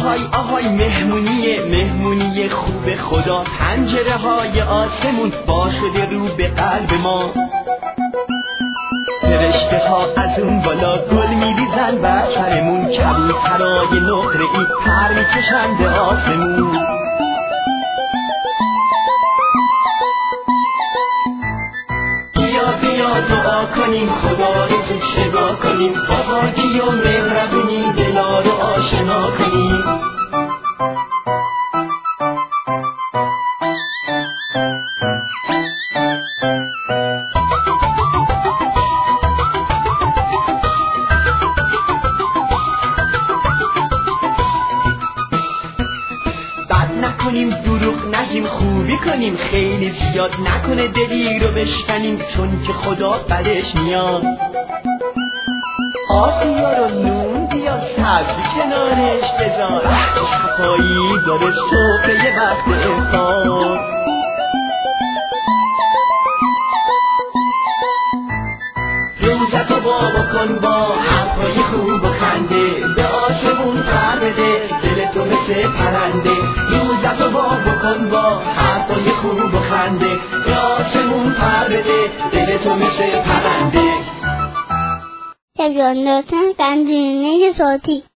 آهای مهمونی خوب خدا، پنجره های آسمون با شده رو به قلب ما، فرشته ها از اون بالا گل میریزن بر سرمون، کبوترای نقره ای پر میکشن به آسمون. بیا دعا کنیم خدا رو زود شبا کنیم، با پاکی و مهربونی دلا رو آشنا کنیم. نکنیم دروغ نگیم، خوبی کنیم خیلی زیاد، نکنه دلی رو بشکنیم چون که خدا بدش میاد. آب بیار و نون بیار، سبزی کنارش بذار، صفایی داره صبح وقت افطار. روزتو بابا کن با حرفای خوب و خنده، به آسمون پر بده دلتو مثل پرنده. روزتو بابا کن با حرفای خوب و خنده، به آسمون پر بده دلتو مثل پرنده. تبیان داشتن گنجینه صوتی